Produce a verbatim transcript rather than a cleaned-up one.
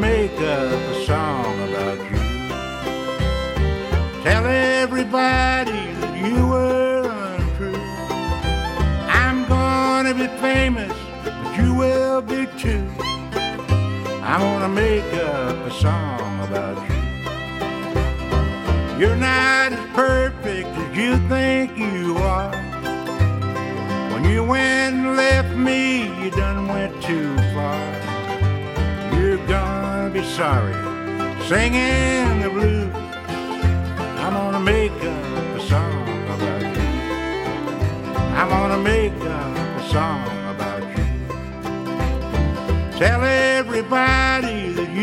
make up a song about you. Tell everybody that you were untrue. I'm gonna be famous, but you will be too. I'm gonna make up a song about you. You're not as perfect as you think you are. When you went and left me, you done went too far. You're gonna be sorry, singing the blues. I'm gonna make up a song about you. I'm gonna make up a song about you. Tell everybody